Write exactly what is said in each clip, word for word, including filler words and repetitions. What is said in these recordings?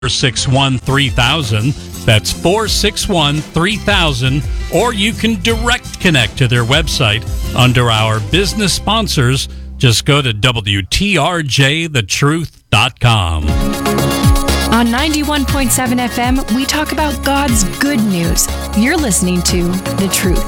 six one three thousand. That's four six one three thousand. Or you can direct connect to their website under our business sponsors. Just go to W T R J the truth dot com. On ninety-one point seven F M, we talk about God's good news. You're listening to The Truth.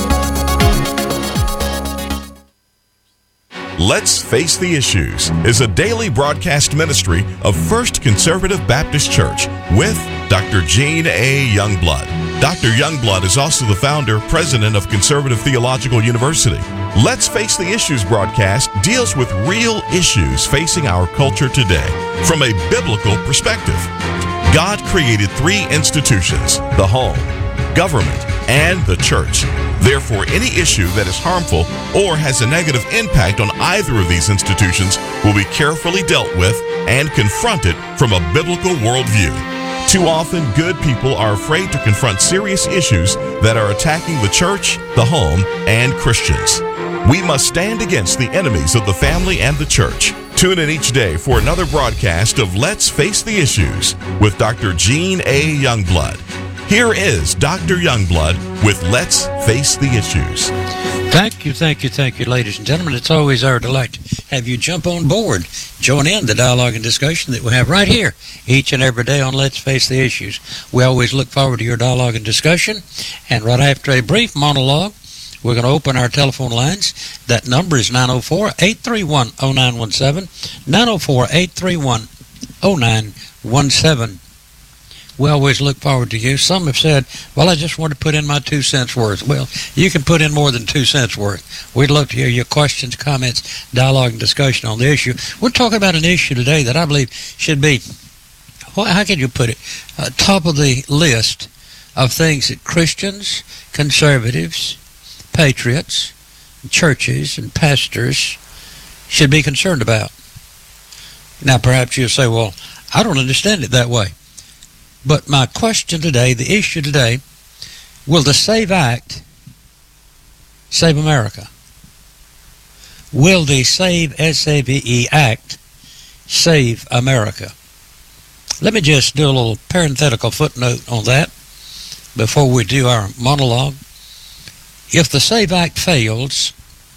Let's Face the Issues is a daily broadcast ministry of First Conservative Baptist Church with Doctor Gene A. Youngblood. Doctor Youngblood is also the founder, president of Conservative Theological University. Let's Face the Issues broadcast deals with real issues facing our culture today from a biblical perspective. God created three institutions: the home, government, and the church. Therefore, any issue that is harmful or has a negative impact on either of these institutions will be carefully dealt with and confronted from a biblical worldview. Too often, good people are afraid to confront serious issues that are attacking the church, the home, and Christians. We must stand against the enemies of the family and the church. Tune in each day for another broadcast of Let's Face the Issues with Doctor Gene A. Youngblood. Here is Doctor Youngblood with Let's Face the Issues. Thank you, thank you, thank you, ladies and gentlemen. It's always our delight to have you jump on board, join in the dialogue and discussion that we have right here each and every day on Let's Face the Issues. We always look forward to your dialogue and discussion, and right after a brief monologue, we're going to open our telephone lines. That number is nine oh four, eight three one, oh nine one seven, nine oh four, eight three one, oh nine one seven. We always look forward to you. Some have said, well, I just want to put in my two cents worth. Well, you can put in more than two cents worth. We'd love to hear your questions, comments, dialogue, and discussion on the issue. We're talking about an issue today that I believe should be, well, how can you put it, uh, top of the list of things that Christians, conservatives, patriots, churches, and pastors should be concerned about. Now, perhaps you'll say, well, I don't understand it that way. But my question today, the issue today, will the SAVE Act save America? Will the SAVE, S A V E Act save America? Let me just do a little parenthetical footnote on that before we do our monologue. If the SAVE Act fails,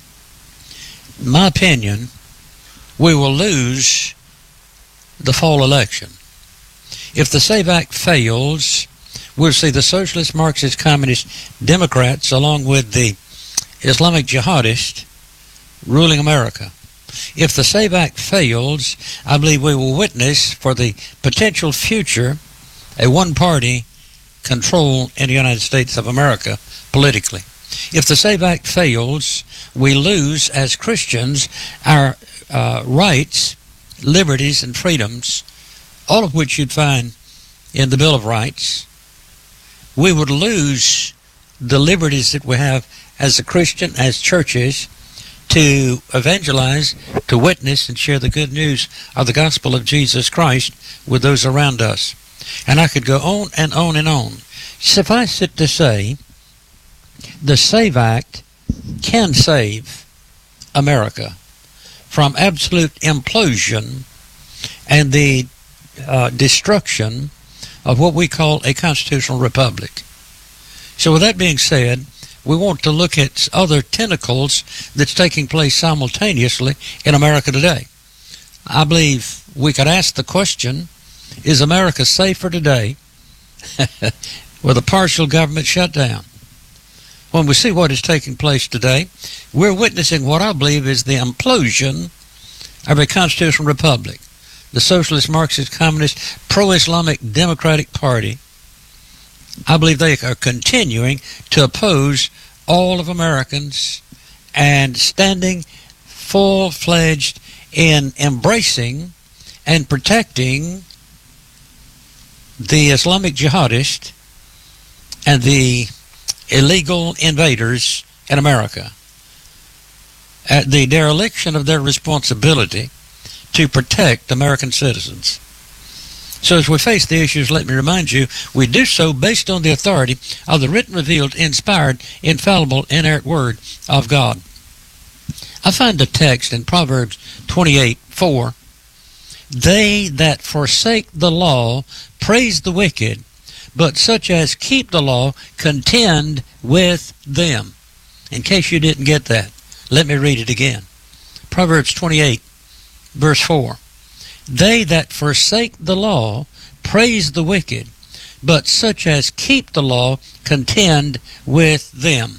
in my opinion, we will lose the fall election. If the SAVE Act fails, we'll see the Socialist, Marxist, Communist, Democrats, along with the Islamic jihadists, ruling America. If the SAVE Act fails, I believe we will witness for the potential future a one-party control in the United States of America politically. If the SAVE Act fails, we lose as Christians our uh, rights, liberties, and freedoms, all of which you'd find in the Bill of Rights. We would lose the liberties that we have as a Christian, as churches, to evangelize, to witness, and share the good news of the gospel of Jesus Christ with those around us. And I could go on and on and on. Suffice it to say, the SAVE Act can save America from absolute implosion and the Uh, destruction of what we call a constitutional republic. So with that being said, we want to look at other tentacles that's taking place simultaneously in America today. I believe we could ask the question, is America safer today with a partial government shutdown? When we see what is taking place today, we're witnessing what I believe is the implosion of a constitutional republic. The Socialist, Marxist, Communist, pro-Islamic Democratic Party, I believe they are continuing to oppose all of Americans and standing full-fledged in embracing and protecting the Islamic jihadists and the illegal invaders in America at the dereliction of their responsibility to protect American citizens. So as we face the issues, let me remind you, we do so based on the authority of the written, revealed, inspired, infallible, inerrant Word of God. I find a text in Proverbs twenty-eight four They that forsake the law praise the wicked, but such as keep the law contend with them. In case you didn't get that, let me read it again. Proverbs twenty-eight, verse four. They that forsake the law praise the wicked, but such as keep the law contend with them.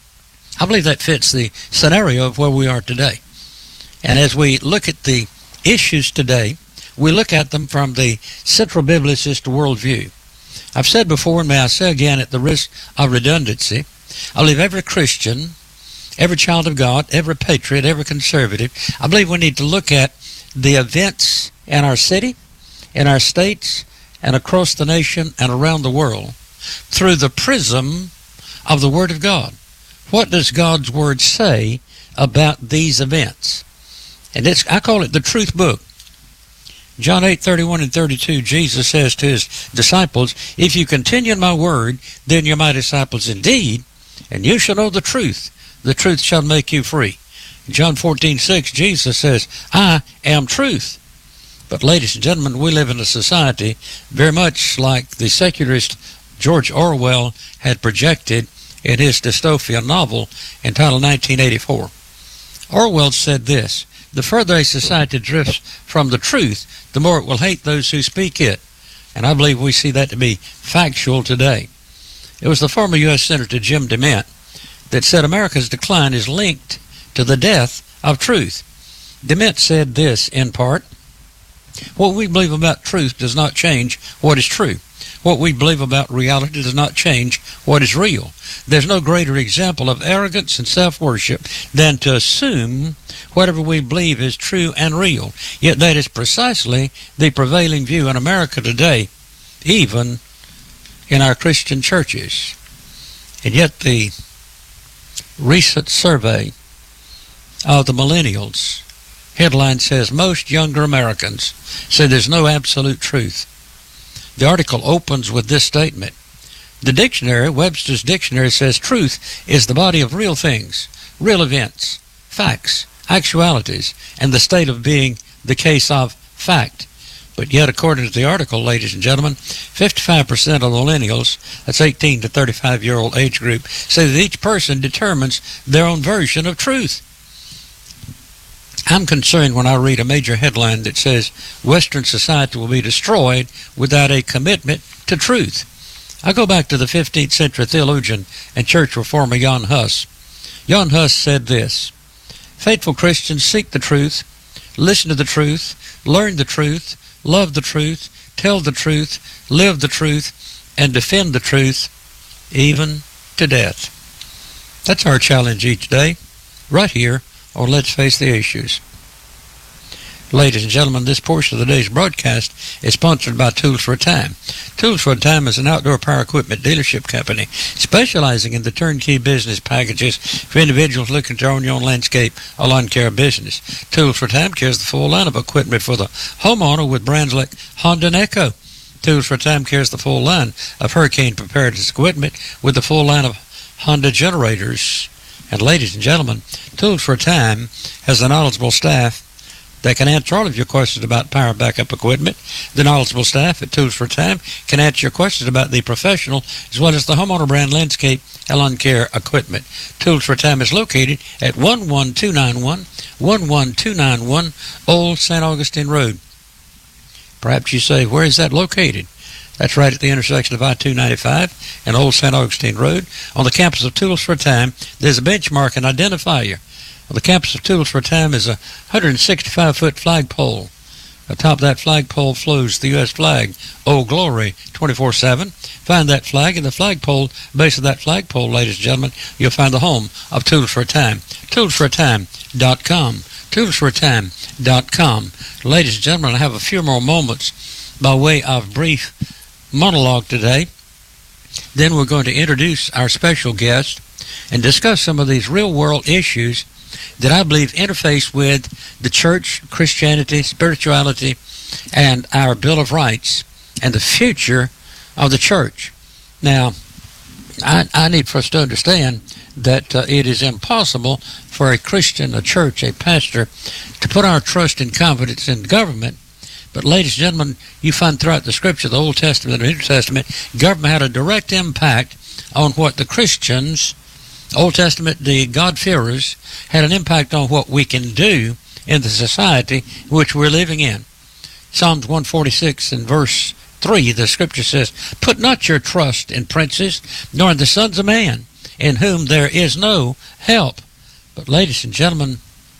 I believe that fits the scenario of where we are today. And as we look at the issues today, we look at them from the central biblicist worldview. I've said before, and may I say again at the risk of redundancy, I believe every Christian, every child of God, every patriot, every conservative, I believe we need to look at the events in our city, in our states, and across the nation and around the world through the prism of the Word of God. What does God's Word say about these events? And it's, I call it the truth book. John eight, thirty-one and thirty-two, Jesus says to his disciples, if you continue in my word, then you're my disciples indeed, and you shall know the truth. The truth shall make you free. John fourteen, six, Jesus says, I am truth. But ladies and gentlemen, we live in a society very much like the secularist George Orwell had projected in his dystopian novel entitled nineteen eighty-four. Orwell said this, the further a society drifts from the truth, the more it will hate those who speak it. And I believe we see that to be factual today. It was the former U S Senator Jim DeMint that said America's decline is linked to the death of truth. DeMint said this in part, what we believe about truth does not change what is true. What we believe about reality does not change what is real. There's no greater example of arrogance and self-worship than to assume whatever we believe is true and real. Yet that is precisely the prevailing view in America today, even in our Christian churches. And yet the recent survey of the millennials, headline says, most younger Americans say there's no absolute truth. The article opens with this statement. The dictionary, Webster's Dictionary, says truth is the body of real things, real events, facts, actualities, and the state of being the case of fact. But yet, according to the article, ladies and gentlemen, fifty-five percent of millennials, that's eighteen to thirty-five-year-old age group, say that each person determines their own version of truth. I'm concerned when I read a major headline that says Western society will be destroyed without a commitment to truth. I go back to the fifteenth century theologian and church reformer Jan Hus. Jan Hus said this, faithful Christians seek the truth, listen to the truth, learn the truth, love the truth, tell the truth, live the truth, and defend the truth, even to death. That's our challenge each day, right here on Let's Face the Issues. Ladies and gentlemen, this portion of the day's broadcast is sponsored by Tools for a Time. Tools for a Time is an outdoor power equipment dealership company specializing in the turnkey business packages for individuals looking to own your own landscape or lawn care business. Tools for a Time carries the full line of equipment for the homeowner with brands like Honda and Echo. Tools for a Time carries the full line of hurricane preparedness equipment with the full line of Honda generators. And ladies and gentlemen, Tools for a Time has a knowledgeable staff that can answer all of your questions about power backup equipment. The knowledgeable staff at Tools for a Time can answer your questions about the professional as well as the homeowner brand landscape and lawn care equipment. Tools for a Time is located at one one two nine one, one one two nine one Old Saint Augustine Road. Perhaps you say, where is that located? That's right at the intersection of I two ninety-five and Old Saint Augustine Road. On the campus of Tools for a Time, there's a benchmark and identifier. On the campus of Tools for a Time is a one hundred sixty-five foot flagpole. Atop that flagpole flows the U S flag, Old Glory, twenty-four seven. Find that flag in the flagpole. Base of that flagpole, ladies and gentlemen, you'll find the home of Tools for a Time. tools for a time dot com. tools for a time dot com. Ladies and gentlemen, I have a few more moments by way of brief monologue today. Then we're going to introduce our special guest and discuss some of these real-world issues that I believe interface with the church, Christianity, spirituality, and our Bill of Rights and the future of the church. Now, I, I need for us to understand that uh, it is impossible for a Christian, a church, a pastor to put our trust and confidence in government But, ladies and gentlemen, you find throughout the Scripture, the Old Testament and the New Testament, government had a direct impact on what the Christians, Old Testament, the God-fearers, had an impact on what we can do in the society which we're living in. Psalms one forty-six and verse three, the Scripture says, "Put not your trust in princes, nor in the sons of man, in whom there is no help." But, ladies and gentlemen,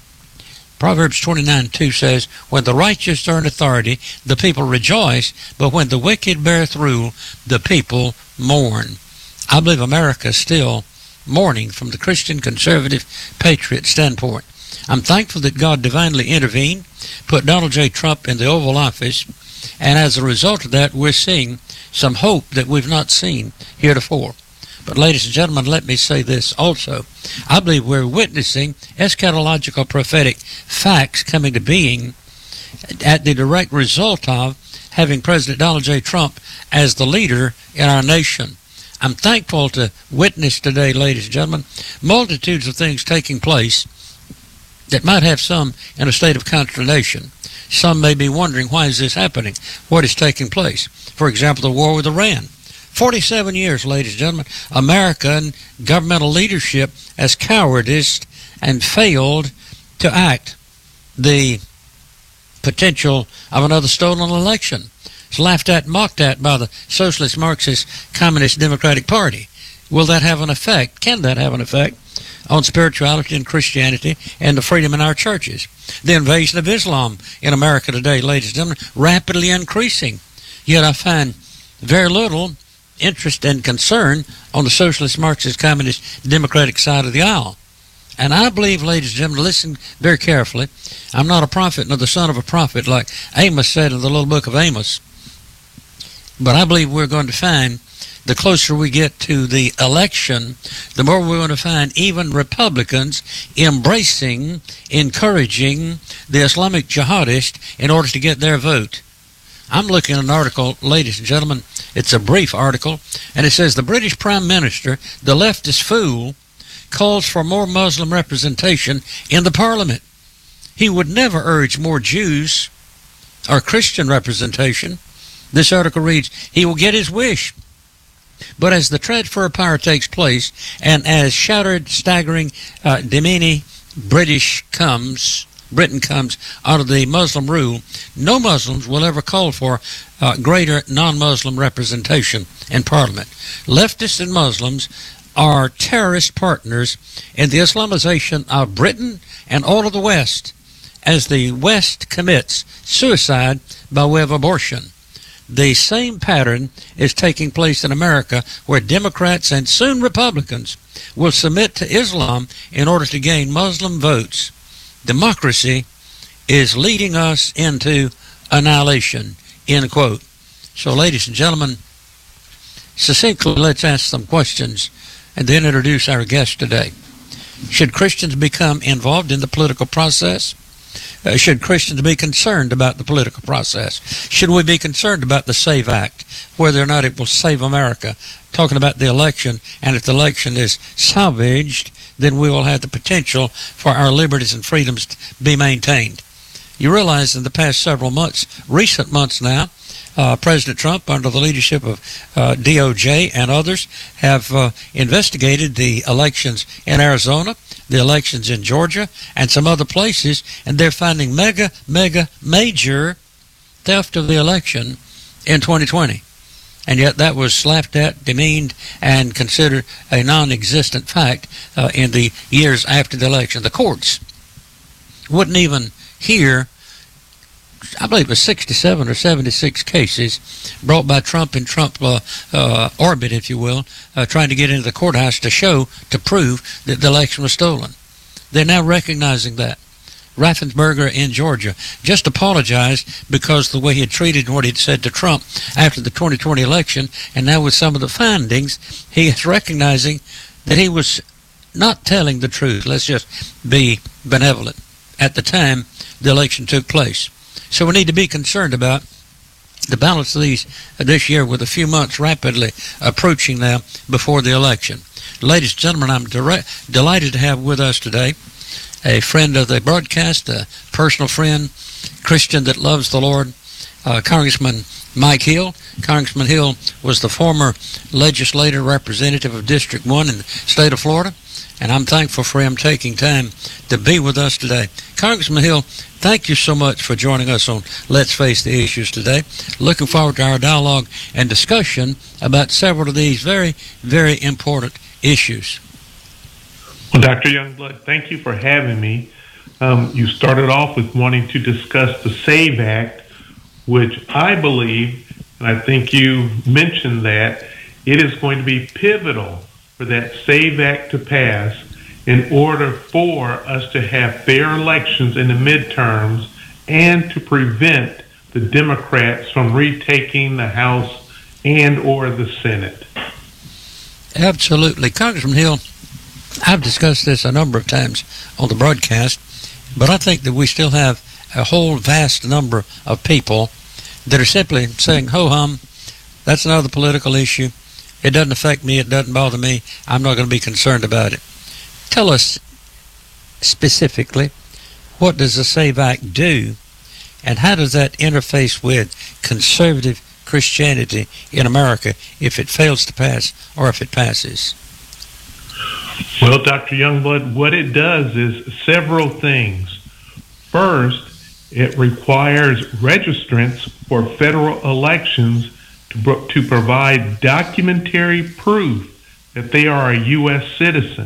Proverbs twenty-nine two says, "When the righteous are in authority, the people rejoice, but when the wicked beareth rule, the people mourn." I believe America is still mourning from the Christian conservative patriot standpoint. I'm thankful that God divinely intervened, put Donald J. Trump in the Oval Office, and as a result of that, we're seeing some hope that we've not seen heretofore. But, ladies and gentlemen, let me say this also. I believe we're witnessing eschatological prophetic facts coming to being at the direct result of having President Donald J. Trump as the leader in our nation. I'm thankful to witness today, ladies and gentlemen, multitudes of things taking place that might have some in a state of consternation. Some may be wondering, why is this happening? What is taking place? For example, the war with Iran. forty-seven years, ladies and gentlemen, American governmental leadership has cowardice and failed to act. The potential of another stolen election is laughed at and mocked at by the Socialist, Marxist, Communist, Democratic Party. Will that have an effect? Can that have an effect on spirituality and Christianity and the freedom in our churches? The invasion of Islam in America today, ladies and gentlemen, rapidly increasing. Yet I find very little interest and concern on the Socialist, Marxist, Communist, Democratic side of the aisle. And I believe, ladies and gentlemen, listen very carefully, I'm not a prophet nor the son of a prophet like Amos said in the little book of Amos, but I believe we're going to find the closer we get to the election, the more we're going to find even Republicans embracing, encouraging the Islamic jihadists in order to get their vote. I'm looking at an article, ladies and gentlemen, it's a brief article, and it says the British Prime Minister, the leftist fool, calls for more Muslim representation in the Parliament. He would never urge more Jews or Christian representation. This article reads, he will get his wish. But as the transfer of power takes place, and as shattered, staggering, uh, demeaning British comes, Britain comes out of the Muslim rule, no Muslims will ever call for uh, greater non-Muslim representation in Parliament. Leftists and Muslims are terrorist partners in the Islamization of Britain and all of the West, as the West commits suicide by way of abortion. The same pattern is taking place in America, where Democrats and soon Republicans will submit to Islam in order to gain Muslim votes. Democracy is leading us into annihilation, end quote. So, ladies and gentlemen, succinctly, let's ask some questions and then introduce our guest today. Should Christians become involved in the political process? Uh, should Christians be concerned about the political process? Should we be concerned about the SAVE Act, whether or not it will save America? Talking about the election, and if the election is salvaged, then we will have the potential for our liberties and freedoms to be maintained. You realize in the past several months, recent months now, uh, President Trump, under the leadership of uh, D O J and others, have uh, investigated the elections in Arizona, the elections in Georgia, and some other places, and they're finding mega, mega, major theft of the election in twenty twenty. And yet that was laughed at, demeaned, and considered a non-existent fact uh, in the years after the election. The courts wouldn't even hear, I believe it was sixty-seven or seventy-six cases brought by Trump and Trump uh, uh, orbit, if you will, uh, trying to get into the courthouse to show, to prove that the election was stolen. They're now recognizing that. Raffensperger in Georgia just apologized because of the way he had treated and what he had said to Trump after the twenty twenty election, and now with some of the findings, he is recognizing that he was not telling the truth. Let's just be benevolent. At the time the election took place. So we need to be concerned about the balance of these uh, this year, with a few months rapidly approaching now before the election. Ladies and gentlemen, I'm direct, delighted to have with us today a friend of the broadcast, a personal friend, Christian that loves the Lord, uh, Congressman Mike Hill. Congressman Hill was the former legislative representative of District one in the state of Florida, and I'm thankful for him taking time to be with us today. Congressman Hill, thank you so much for joining us on Let's Face the Issues today. Looking forward to our dialogue and discussion about several of these very, very important issues. Well, Doctor Youngblood, thank you for having me. Um, you started off with wanting to discuss the SAVE Act, which I believe, and I think you mentioned that, it is going to be pivotal for that SAVE Act to pass in order for us to have fair elections in the midterms and to prevent the Democrats from retaking the House and or the Senate. Absolutely. Congressman Hill, I've discussed this a number of times on the broadcast, but I think that we still have a whole vast number of people that are simply saying, ho-hum, that's another political issue. It doesn't affect me. It doesn't bother me. I'm not going to be concerned about it. Tell us specifically, what does the SAVE Act do, and how does that interface with conservative Christianity in America if it fails to pass or if it passes? Well, Doctor Youngblood, what it does is several things. First, it requires registrants for federal elections to, to provide documentary proof that they are a U S citizen.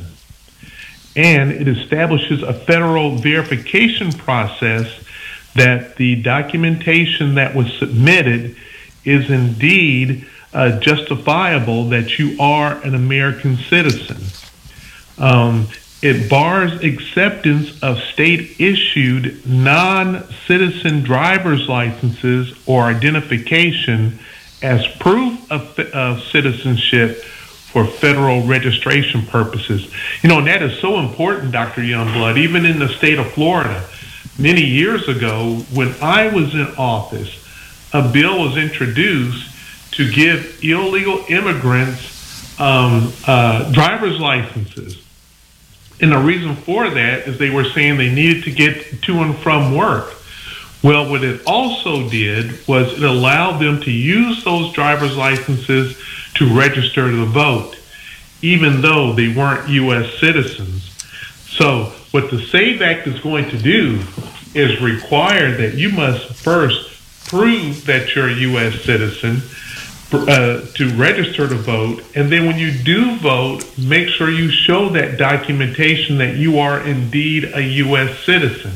And it establishes a federal verification process that the documentation that was submitted is indeed uh, justifiable that you are an American citizen. Um, it bars acceptance of state-issued non-citizen driver's licenses or identification as proof of, of citizenship for federal registration purposes. You know, and that is so important, Doctor Youngblood, even in the state of Florida. Many years ago, when I was in office, a bill was introduced to give illegal immigrants um, uh, driver's licenses. And the reason for that is they were saying they needed to get to and from work. Well, what it also did was it allowed them to use those driver's licenses to register to vote, even though they weren't U S citizens. So what the SAVE Act is going to do is require that you must first prove that you're a U S citizen uh, to register to vote, and then when you do vote, make sure you show that documentation that you are indeed a U S citizen.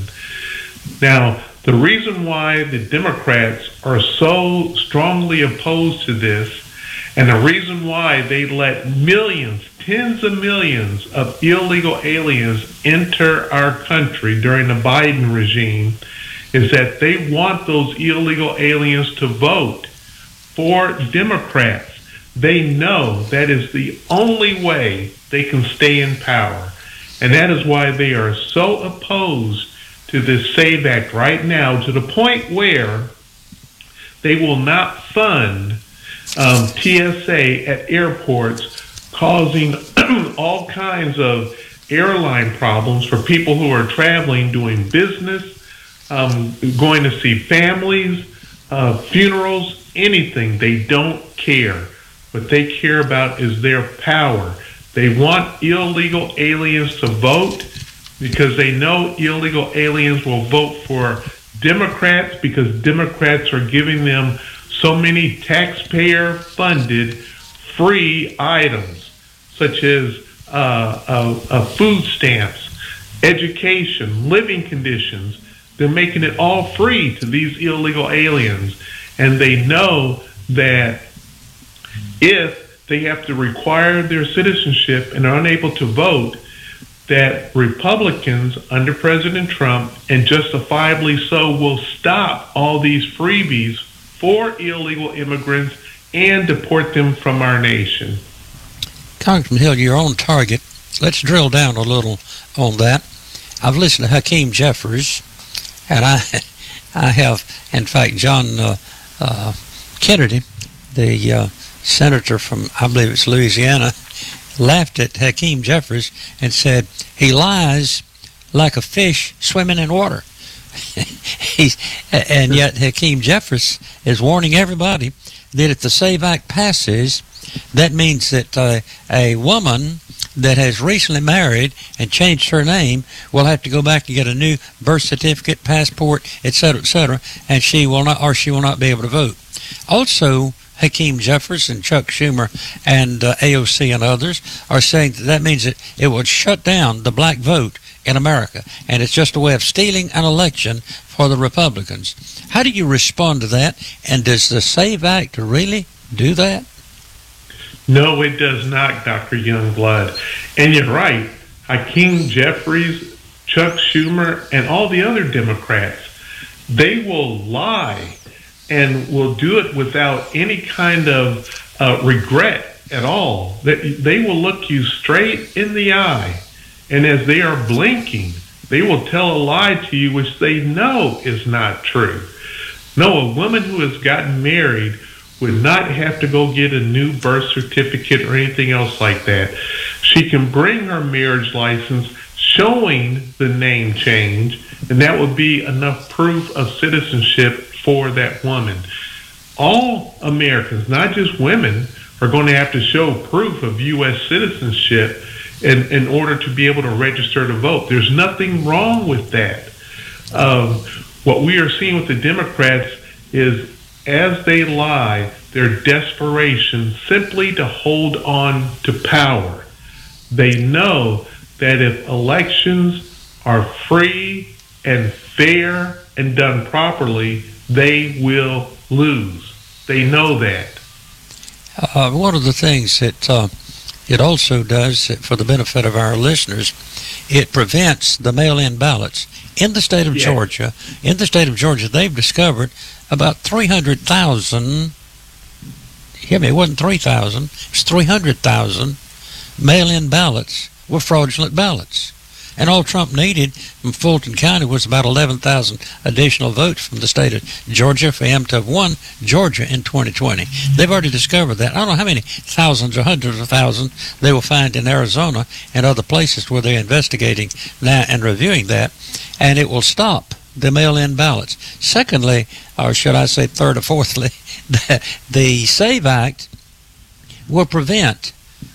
Now, the reason why the Democrats are so strongly opposed to this, and the reason why they let millions, tens of millions of illegal aliens enter our country during the Biden regime, is that they want those illegal aliens to vote for Democrats. They know that is the only way they can stay in power. And that is why they are so opposed to this SAVE Act right now, to the point where they will not fund um, T S A at airports, causing all kinds of airline problems for people who are traveling, doing business, um, going to see families, uh, funerals, anything. They don't care. What they care about is their power. They want illegal aliens to vote because they know illegal aliens will vote for Democrats because Democrats are giving them so many taxpayer-funded free items, such as uh, uh, uh, food stamps, education, living conditions. They're making it all free to these illegal aliens. And they know that if they have to require their citizenship and are unable to vote, that Republicans under President Trump, and justifiably so, will stop all these freebies for illegal immigrants and deport them from our nation. Congressman Hill, you're on target. Let's drill down a little on that. I've listened to Hakeem Jeffries, and I I have, in fact, John uh, uh, Kennedy, the uh, senator from, I believe it's Louisiana, laughed at Hakeem Jeffries and said, he lies like a fish swimming in water. He's, and yet Hakeem Jeffries is warning everybody that if the SAVE Act passes, that means that uh, a woman that has recently married and changed her name will have to go back and get a new birth certificate, passport, et cetera, et cetera, and she will not, or she will not be able to vote. Also, Hakeem Jeffries and Chuck Schumer and uh, A O C and others are saying that that means that it would shut down the black vote in America, and it's just a way of stealing an election for the Republicans. How do you respond to that, and does the SAVE Act really do that? No, it does not, Doctor Youngblood. And you're right. Hakeem Jeffries, Chuck Schumer, and all the other Democrats, they will lie and will do it without any kind of uh, regret at all. They, they will look you straight in the eye, and as they are blinking, they will tell a lie to you which they know is not true. No, a woman who has gotten married would not have to go get a new birth certificate or anything else like that. She can bring her marriage license showing the name change, and that would be enough proof of citizenship for that woman. All Americans, not just women, are going to have to show proof of U S citizenship in, in order to be able to register to vote. There's nothing wrong with that. Um, what we are seeing with the Democrats is, as they lie, their desperation simply to hold on to power. They know that if elections are free and fair and done properly, they will lose. They know that. Uh, one of the things that uh, it also does, for the benefit of our listeners, it prevents the mail-in ballots. In the state of Yeah. Georgia, in the state of Georgia, they've discovered about three hundred thousand, hear me, it wasn't three thousand, it was three hundred thousand mail-in ballots were fraudulent ballots. And all Trump needed from Fulton County was about eleven thousand additional votes from the state of Georgia for him to have won Georgia in twenty twenty. They've already discovered that. I don't know how many thousands or hundreds of thousands they will find in Arizona and other places where they're investigating now and reviewing that, and it will stop the mail-in ballots. Secondly, or should I say third or fourthly, the, the SAVE Act will prevent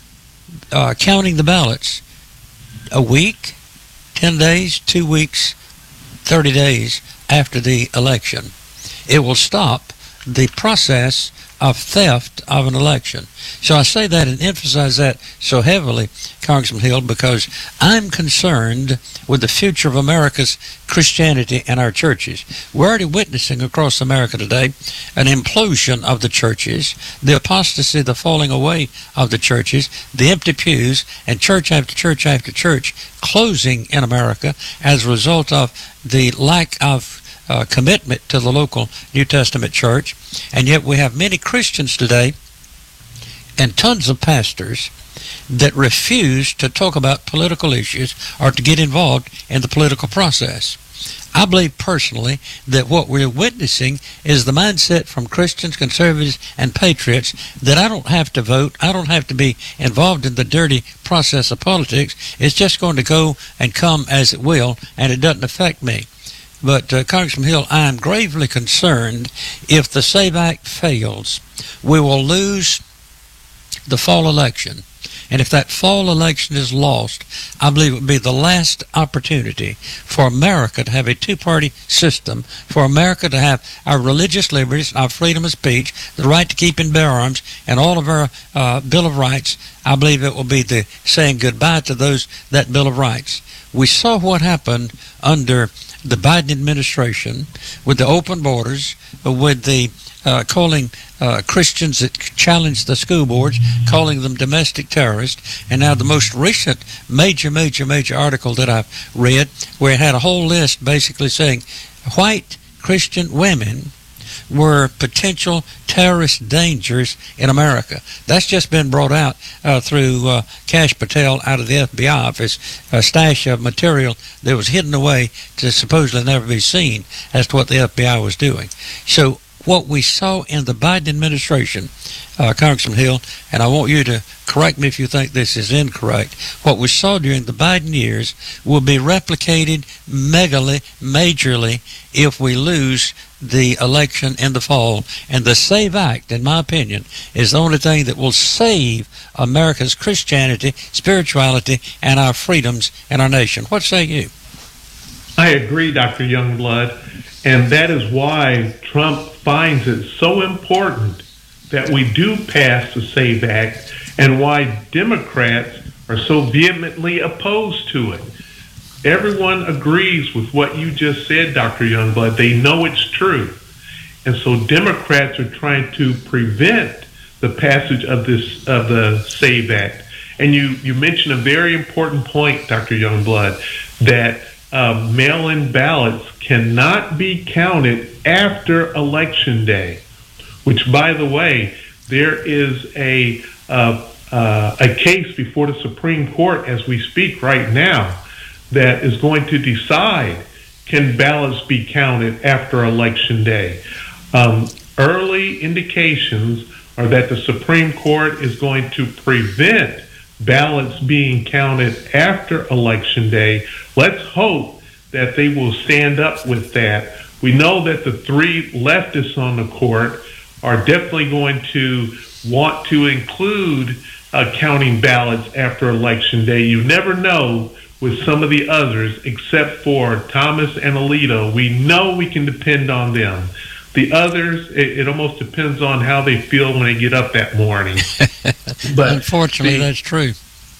uh, counting the ballots a week, ten days, two weeks, thirty days after the election. It will stop the process of theft of an election. So I say that and emphasize that so heavily, Congressman Hill, because I'm concerned with the future of America's Christianity and our churches. We're already witnessing across America today an implosion of the churches, the apostasy, the falling away of the churches, the empty pews, and church after church after church closing in America as a result of the lack of Uh, commitment to the local New Testament church. And yet we have many Christians today and tons of pastors that refuse to talk about political issues or to get involved in the political process. I believe personally that what we're witnessing is the mindset from Christians, conservatives, and patriots that I don't have to vote, I don't have to be involved in the dirty process of politics. It's just going to go and come as it will, and it doesn't affect me. But, uh, Congressman Hill, I am gravely concerned if the SAVE Act fails, we will lose the fall election. And if that fall election is lost, I believe it would be the last opportunity for America to have a two-party system, for America to have our religious liberties, our freedom of speech, the right to keep and bear arms, and all of our uh, Bill of Rights. I believe it will be the saying goodbye to those that Bill of Rights. We saw what happened under the Biden administration with the open borders, with the uh, calling uh, Christians that challenged the school boards, calling them domestic terrorists, and now the most recent major, major, major article that I've read, where it had a whole list basically saying white Christian women were potential terrorist dangers in America. That's just been brought out uh, through uh, Kash Patel out of the F B I office, a stash of material that was hidden away to supposedly never be seen as to what the F B I was doing. So what we saw in the Biden administration, uh, Congressman Hill, and I want you to correct me if you think this is incorrect, what we saw during the Biden years will be replicated megally, majorly, if we lose the election in the fall. And the SAVE Act, in my opinion, is the only thing that will save America's Christianity, spirituality, and our freedoms in our nation. What say you? I agree, Doctor Youngblood, and that is why Trump finds it so important that we do pass the SAVE Act, and why Democrats are so vehemently opposed to it. Everyone agrees with what you just said, Doctor Youngblood. They know it's true. And so Democrats are trying to prevent the passage of this of the SAVE Act. And you, you mentioned a very important point, Doctor Youngblood, that uh, mail-in ballots cannot be counted after Election Day, which, by the way, there is a uh, uh, a case before the Supreme Court as we speak right now that is going to decide, can ballots be counted after Election Day? Um, early indications are that the Supreme Court is going to prevent ballots being counted after Election Day. Let's hope that they will stand up with that. We know that the three leftists on the court are definitely going to want to include uh, counting ballots after Election Day. You never know with some of the others, except for Thomas and Alito. We know we can depend on them. The others, it, it almost depends on how they feel when they get up that morning. But unfortunately, the, that's true.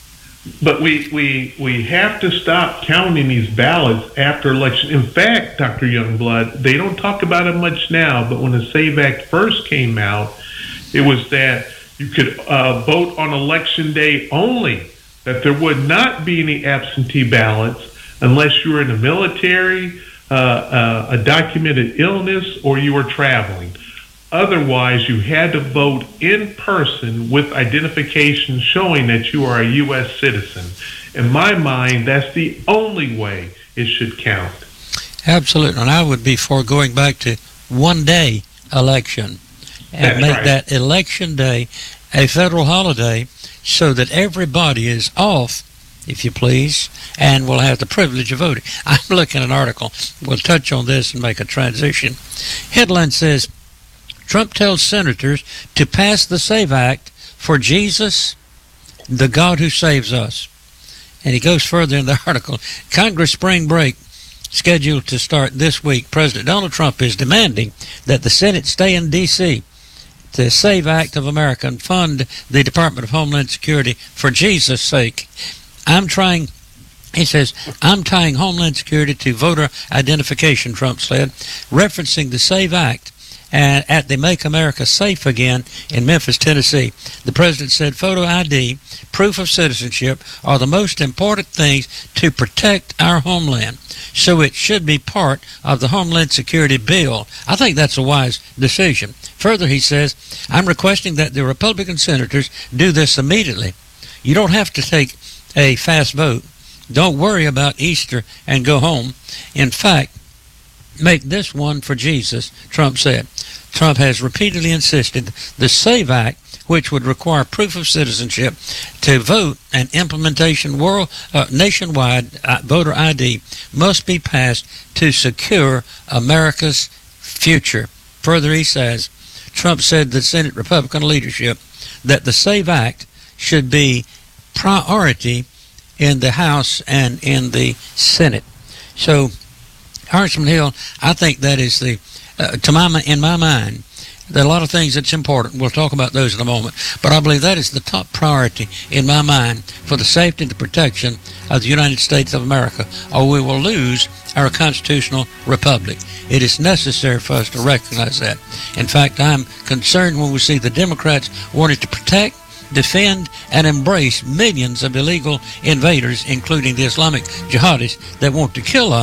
But we, we, we have to stop counting these ballots after election. In fact, Doctor Youngblood, they don't talk about it much now, but when the SAVE Act first came out, it was that you could uh, vote on Election Day only, that there would not be any absentee ballots unless you were in the military, uh, uh, a documented illness, or you were traveling. Otherwise, you had to vote in person with identification showing that you are a U S citizen. In my mind, that's the only way it should count. Absolutely. And I would be for going back to one-day election and That's make right. that Election Day a federal holiday so that everybody is off, if you please, and will have the privilege of voting. I'm looking at an article. We'll touch on this and make a transition. Headline says, Trump tells senators to pass the SAVE Act for Jesus, the God who saves us. And he goes further in the article. Congress spring break scheduled to start this week. President Donald Trump is demanding that the Senate stay in D C to SAVE Act of America and fund the Department of Homeland Security for Jesus' sake. I'm trying, he says, I'm tying Homeland Security to voter identification, Trump said, referencing the SAVE Act and at the Make America Safe Again in Memphis, Tennessee. The president said photo I D, proof of citizenship, are the most important things to protect our homeland. So it should be part of the Homeland Security bill. I think that's a wise decision. Further, he says, I'm requesting that the Republican senators do this immediately. You don't have to take a fast vote. Don't worry about Easter and go home. In fact, make this one for Jesus, Trump said. Trump has repeatedly insisted the SAVE Act, which would require proof of citizenship to vote and implementation world uh, nationwide uh, voter I D, must be passed to secure America's future. Further, he says, Trump said to the Senate Republican leadership that the SAVE Act should be priority in the House and in the Senate. So, Congressman Hill, I think that is the, uh, to my in my mind, there are a lot of things that's important. We'll talk about those in a moment. But I believe that is the top priority in my mind for the safety and the protection of the United States of America, or we will lose our constitutional republic. It is necessary for us to recognize that. In fact, I'm concerned when we see the Democrats wanting to protect, defend, and embrace millions of illegal invaders, including the Islamic jihadis that want to kill us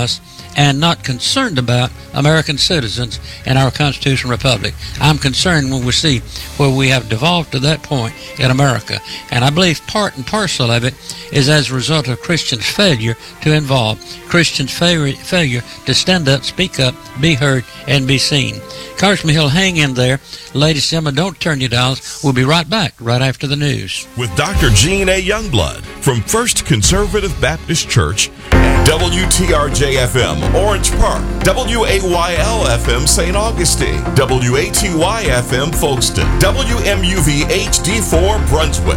and not concerned about American citizens and our constitutional republic. I'm concerned when we see where we have devolved to that point in America. And I believe part and parcel of it is as a result of Christians' failure to involve, Christians' fa- failure to stand up, speak up, be heard, and be seen. Congressman Hill, hang in there. Ladies and gentlemen, don't turn your dials. We'll be right back right after the news. With Doctor Gene A. Youngblood from First Conservative Baptist Church, W T R J F M, Orange Park, W A Y L F M, Saint Augustine, W A T Y F M, Folkestone, W M U V H D four, Brunswick,